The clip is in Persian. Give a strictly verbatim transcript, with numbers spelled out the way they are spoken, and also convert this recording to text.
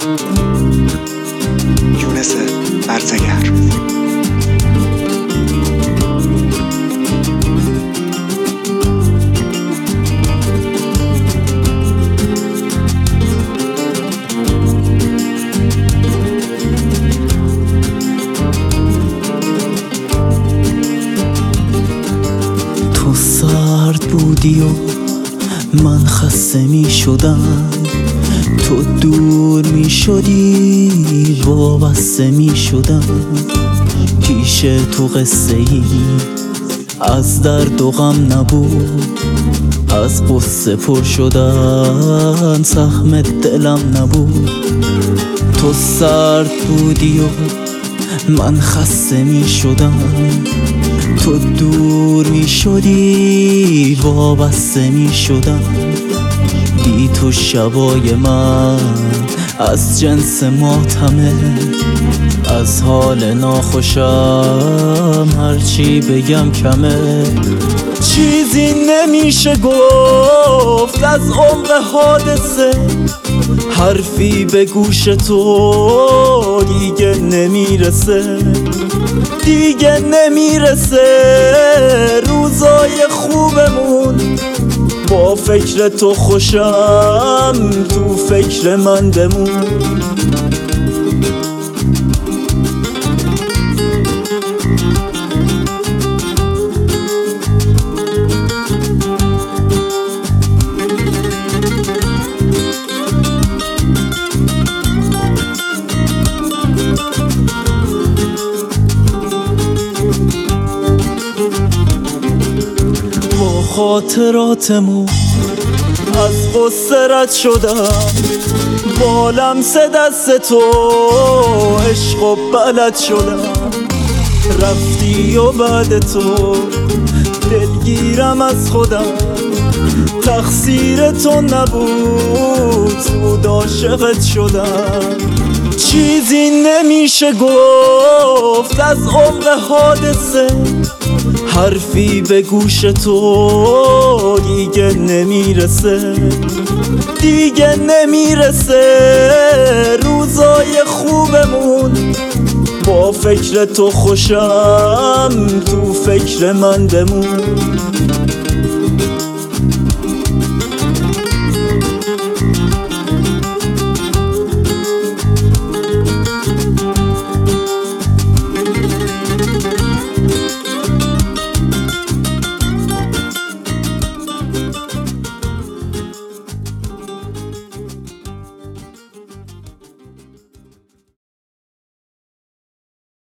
یونس برزگر. تو سرد بودی و من خسته می شدم، تو دور می شدی وابسته می شدم. پیش تو قصه ای از درد و غم نبود، از قصه پر شدن سهم دلم نبود. تو سرد بودی و من خسته می شدم، تو دور می شدی وابسته می شدم. بی تو شبای من از جنس ماتمه، از حال ناخوشم هرچی بگم کمه. چیزی نمیشه گفت از عمق حادثه، حرفی به گوش تو دیگه نمیرسه، دیگه نمیرسه. روزای خوبمون با فکر تو خوشم، تو فکر من بمون. با خاطراتمون از غصه رد شدم، با لمس دست تو عشق و بلد شدم. رفتی و بعد تو دلگیرم از خودم، تقصیر تو نبود زود عاشقت شدم. چیزی نمیشه گفت از عمق حادثه، حرفی به گوش تو دیگه نمیرسه، دیگه نمیرسه. روزای خوبمون با فکر تو خوشم، تو فکر من بمون.